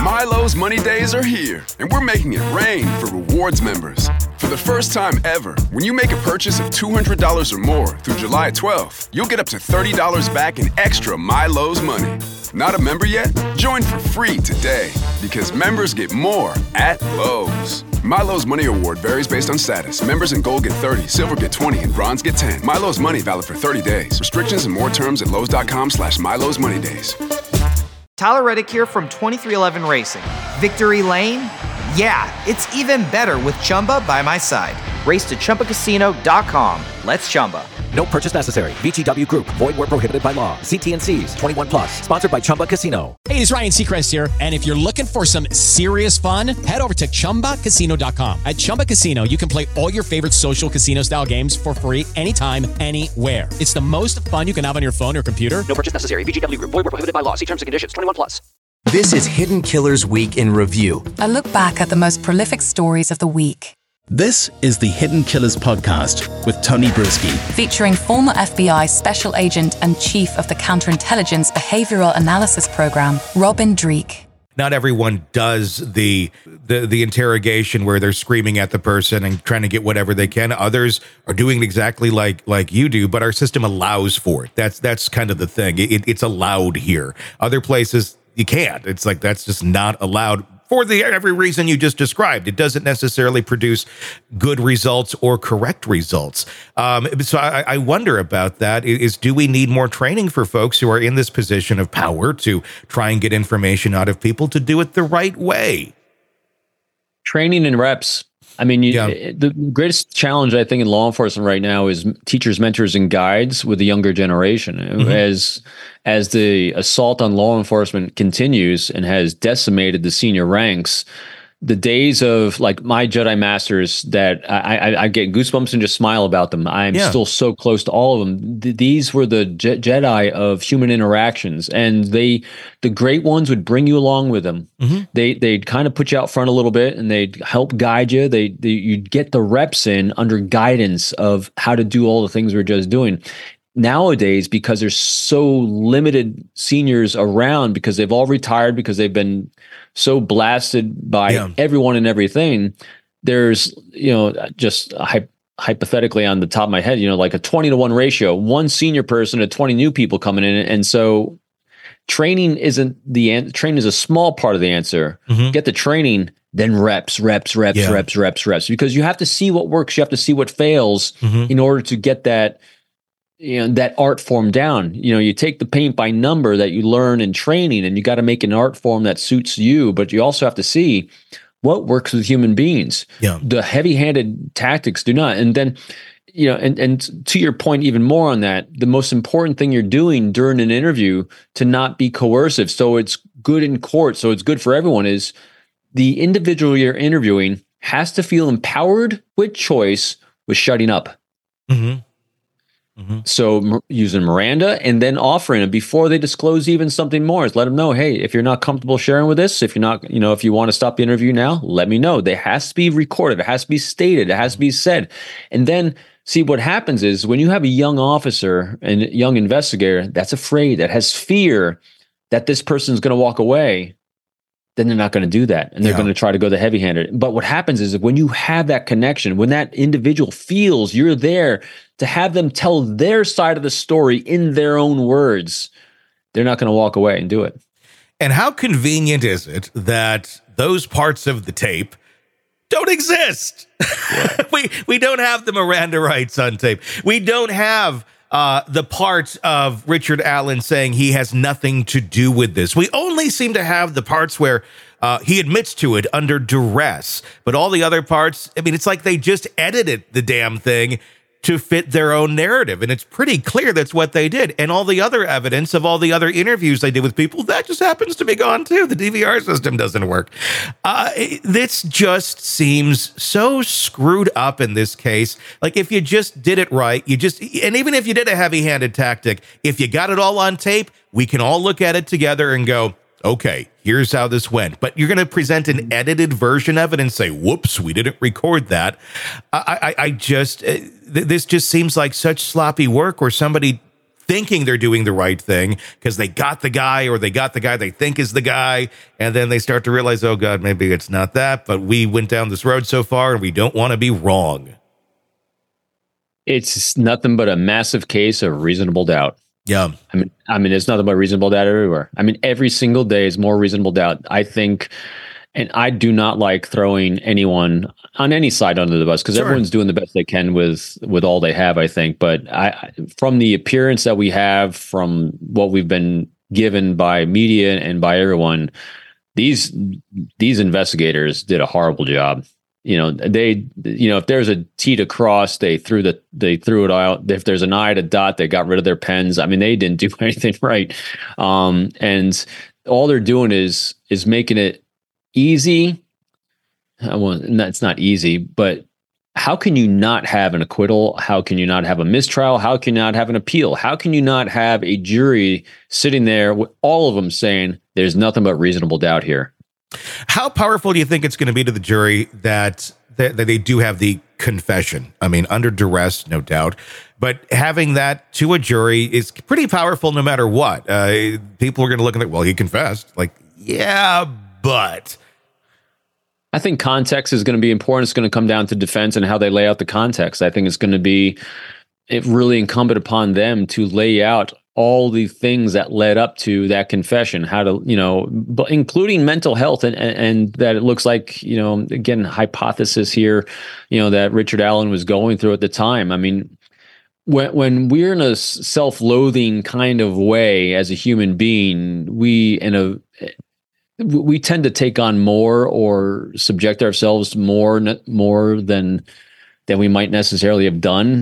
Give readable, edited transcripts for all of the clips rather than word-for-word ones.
Milo's Money Days are here, and we're making it rain for rewards members. For the first time ever, when you make a purchase of $200 or more through July 12th, you'll get up to $30 back in extra Milo's money. Not a member yet? Join for free today, because members get more at Lowe's. Milo's Money Award varies based on status. Members in Gold get 30, Silver get 20, and Bronze get 10. Milo's Money valid for 30 days. Restrictions and more terms at Lowe's.com/Milo's Money Days. Tyler Reddick here from 2311 Racing. Victory Lane? Yeah, it's even better with Chumba by my side. Race to ChumbaCasino.com. Let's Chumba. No purchase necessary. VGW Group. Void where prohibited by law. See T&Cs. 21 plus. Sponsored by Chumba Casino. Hey, it's Ryan Seacrest here. And if you're looking for some serious fun, head over to ChumbaCasino.com. At Chumba Casino, you can play all your favorite social casino-style games for free anytime, anywhere. It's the most fun you can have on your phone or computer. No purchase necessary. VGW Group. Void where prohibited by law. See terms and conditions. 21 plus. This is Hidden Killers Week in Review. A look back at the most prolific stories of the week. This is the Hidden Killers podcast with Tony Brisky. Featuring former FBI Special Agent and Chief of the Counterintelligence Behavioral Analysis Program, Robin Dreeke. Not everyone does the interrogation where they're screaming at the person and trying to get whatever they can. Others are doing it exactly like you do, but our system allows for it. That's kind of the thing. It's allowed here. Other places you can't. It's like that's just not allowed. For every reason you just described, it doesn't necessarily produce good results or correct results. So I wonder about that. Do we need more training for folks who are in this position of power to try and get information out of people to do it the right way? Training and reps. I mean, the greatest challenge, I think, in law enforcement right now is teachers, mentors, and guides with the younger generation. Mm-hmm. As the assault on law enforcement continues and has decimated the senior ranks, the days of like my Jedi Masters that I get goosebumps and just smile about them. I'm still so close to all of them. These were the Jedi of human interactions, and the great ones would bring you along with them. Mm-hmm. They'd kind of put you out front a little bit, and they'd help guide you. You'd get the reps in under guidance of how to do all the things we're just doing. Nowadays, because there's so limited seniors around, because they've all retired, because they've been so blasted by everyone and everything, there's, just hypothetically on the top of my head, like a 20-to-1 ratio, one senior person to 20 new people coming in. And so training isn't the answer. Training is a small part of the answer. Mm-hmm. Get the training, then reps, because you have to see what works. You have to see what fails in order to get that art form down. You take the paint by number that you learn in training, and you got to make an art form that suits you, but you also have to see what works with human beings. Yeah. The heavy-handed tactics do not. And then, and to your point even more on that, the most important thing you're doing during an interview to not be coercive, so it's good in court, so it's good for everyone, is the individual you're interviewing has to feel empowered with choice with shutting up. Mm-hmm. Mm-hmm. So using Miranda and then offering it before they disclose even something more is let them know, hey, if you're not comfortable sharing with this, if you're not, if you want to stop the interview now, let me know. It has to be recorded. It has to be stated. It has to be said. And then see what happens is when you have a young officer and young investigator that's afraid, that has fear that this person's going to walk away, then they're not going to do that. And they're going to try to go the heavy-handed. But what happens is that when you have that connection, when that individual feels you're there to have them tell their side of the story in their own words, they're not going to walk away and do it. And how convenient is it that those parts of the tape don't exist? Yeah. We don't have the Miranda rights on tape. We don't have the part of Richard Allen saying he has nothing to do with this. We only seem to have the parts where he admits to it under duress. But all the other parts, I mean, it's like they just edited the damn thing to fit their own narrative. And it's pretty clear that's what they did. And all the other evidence of all the other interviews they did with people, that just happens to be gone too. The DVR system doesn't work. This just seems so screwed up in this case. Like if you just did it right, and even if you did a heavy-handed tactic, if you got it all on tape, we can all look at it together and go, okay, here's how this went. But you're going to present an edited version of it and say, whoops, we didn't record that. This just seems like such sloppy work where somebody thinking they're doing the right thing because they got the guy or they got the guy they think is the guy. And then they start to realize, oh, God, maybe it's not that. But we went down this road so far and we don't want to be wrong. It's nothing but a massive case of reasonable doubt. Yeah. I mean, it's nothing but reasonable doubt everywhere. I mean, every single day is more reasonable doubt. I think, and I do not like throwing anyone on any side under the bus because everyone's doing the best they can with all they have, I think. But from the appearance that we have, from what we've been given by media and by everyone, these investigators did a horrible job. If there's a T to cross, they threw it out. If there's an I to dot, they got rid of their pens. I mean, they didn't do anything right. And all they're doing is making it easy. Well, it's not easy, but how can you not have an acquittal? How can you not have a mistrial? How can you not have an appeal? How can you not have a jury sitting there with all of them saying there's nothing but reasonable doubt here? How powerful do you think it's going to be to the jury that they do have the confession? I mean, under duress, no doubt, but having that to a jury is pretty powerful no matter what. People are going to look at it, well, he confessed. Like, yeah, but... I think context is going to be important. It's going to come down to defense and how they lay out the context. I think it's going to be really incumbent upon them to lay out all the things that led up to that confession, how to, but including mental health and that it looks like, again, hypothesis here, that Richard Allen was going through at the time. I mean, when we're in a self-loathing kind of way as a human being, we tend to take on more or subject ourselves more than we might necessarily have done.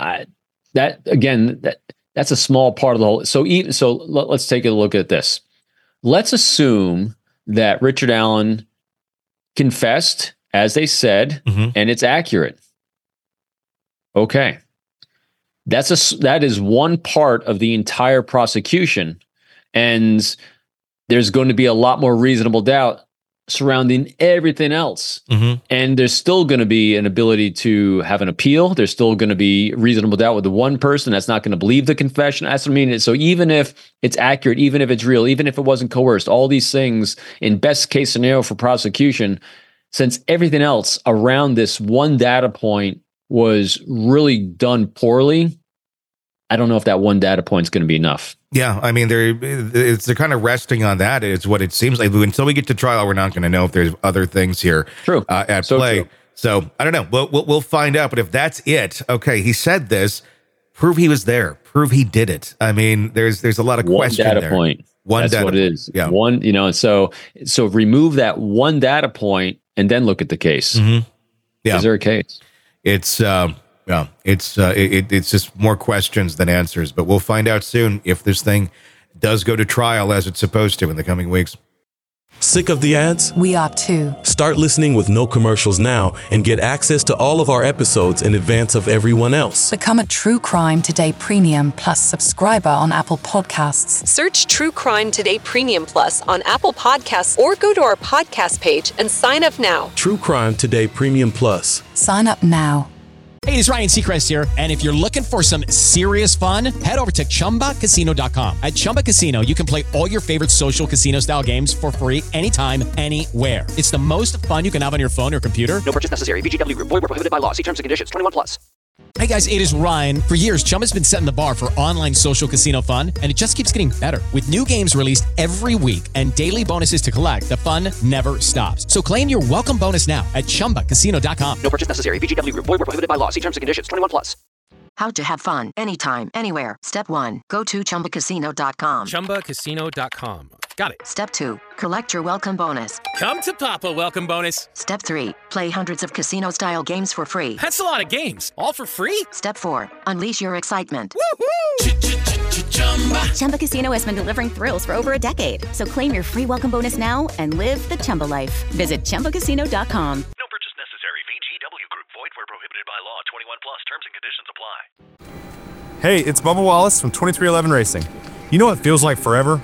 That's a small part of the whole. So let's take a look at this. Let's assume that Richard Allen confessed, as they said, and it's accurate. Okay. That is one part of the entire prosecution. And there's going to be a lot more reasonable doubt surrounding everything else. And there's still going to be an ability to have an appeal. There's still going to be reasonable doubt with the one person that's not going to believe the confession. That's what I mean. So even if it's accurate, even if it's real, even if it wasn't coerced, all these things in best case scenario for prosecution, since everything else around this one data point was really done poorly, I don't know if that one data point is going to be enough. Yeah, I mean, they're kind of resting on that. It's what it seems like. Until we get to trial, we're not going to know if there's other things here at play. True. So I don't know. We'll find out. But if that's it, okay, he said this. Prove he was there. Prove he did it. I mean, there's a lot of question there. One data point. That's what it is. Yeah. One. So remove that one data point and then look at the case. Yeah. Is there a case? It's just more questions than answers, but we'll find out soon if this thing does go to trial as it's supposed to in the coming weeks. Sick of the ads? We are too. Start listening with no commercials now and get access to all of our episodes in advance of everyone else. Become a True Crime Today Premium Plus subscriber on Apple Podcasts. Search True Crime Today Premium Plus on Apple Podcasts or go to our podcast page and sign up now. True Crime Today Premium Plus. Sign up now. Hey, it's Ryan Seacrest here. And if you're looking for some serious fun, head over to ChumbaCasino.com. At Chumba Casino, you can play all your favorite social casino-style games for free anytime, anywhere. It's the most fun you can have on your phone or computer. No purchase necessary. VGW Group. Void where prohibited by law. See terms and conditions. 21+. Hey guys, it is Ryan. For years, Chumba's been setting the bar for online social casino fun, and it just keeps getting better. With new games released every week and daily bonuses to collect, the fun never stops. So claim your welcome bonus now at ChumbaCasino.com. No purchase necessary. VGW Group. Void where prohibited by law. See terms and conditions. 21+. How to have fun anytime, anywhere. Step 1. Go to ChumbaCasino.com. ChumbaCasino.com. Got it. Step 2. Collect your welcome bonus. Come to Papa welcome bonus. Step 3. Play hundreds of casino-style games for free. That's a lot of games. All for free? Step 4. Unleash your excitement. Woohoo! Chumba Casino has been delivering thrills for over a decade. So claim your free welcome bonus now and live the Chumba life. Visit ChumbaCasino.com. No purchase necessary. VGW Group. Void where prohibited by law. 21+. Terms and conditions apply. Hey, it's Bubba Wallace from 2311 Racing. You know what feels like forever?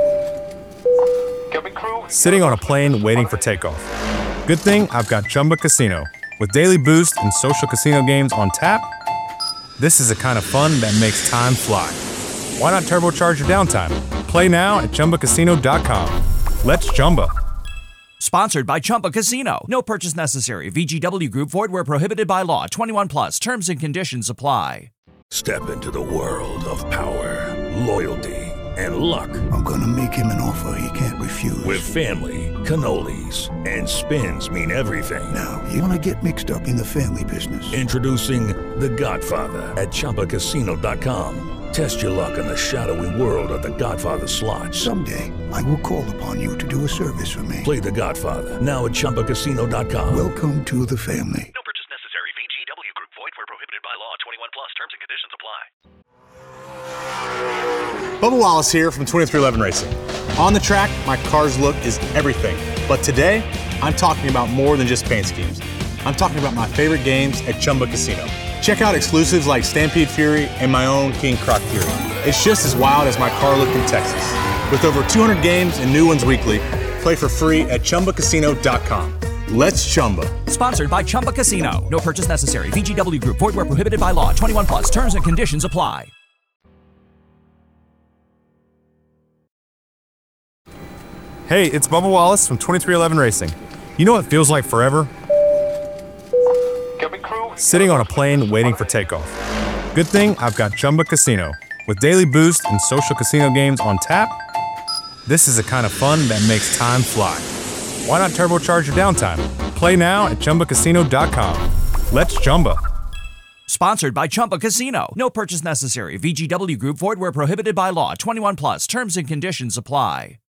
Sitting on a plane waiting for takeoff. Good thing I've got Chumba Casino. With daily boost and social casino games on tap, this is the kind of fun that makes time fly. Why not turbocharge your downtime? Play now at ChumbaCasino.com. Let's Chumba. Sponsored by Chumba Casino. No purchase necessary. VGW Group. Void where prohibited by law. 21 plus. Terms and conditions apply. Step into the world of power, loyalty, and luck. I'm gonna make him an offer he can't refuse. With family, cannolis, and spins mean everything. Now, you wanna get mixed up in the family business. Introducing The Godfather at ChumbaCasino.com. Test your luck in the shadowy world of The Godfather slot. Someday, I will call upon you to do a service for me. Play The Godfather now at ChumbaCasino.com. Welcome to the family. No purchase necessary. VGW Group. Void where prohibited by law. 21 plus. Terms and conditions apply. Bubba Wallace here from 2311 Racing. On the track, my car's look is everything. But today, I'm talking about more than just paint schemes. I'm talking about my favorite games at Chumba Casino. Check out exclusives like Stampede Fury and my own King Croc Fury. It's just as wild as my car look in Texas. With over 200 games and new ones weekly, play for free at ChumbaCasino.com. Let's Chumba. Sponsored by Chumba Casino. No purchase necessary. VGW Group. Void where prohibited by law. 21 plus. Terms and conditions apply. Hey, it's Bubba Wallace from 2311 Racing. You know what feels like forever? Sitting on a plane waiting for takeoff. Good thing I've got Chumba Casino. With daily boost and social casino games on tap, this is the kind of fun that makes time fly. Why not turbocharge your downtime? Play now at ChumbaCasino.com. Let's Chumba. Sponsored by Chumba Casino. No purchase necessary. VGW Group. Void where prohibited by law. 21 plus. Terms and conditions apply.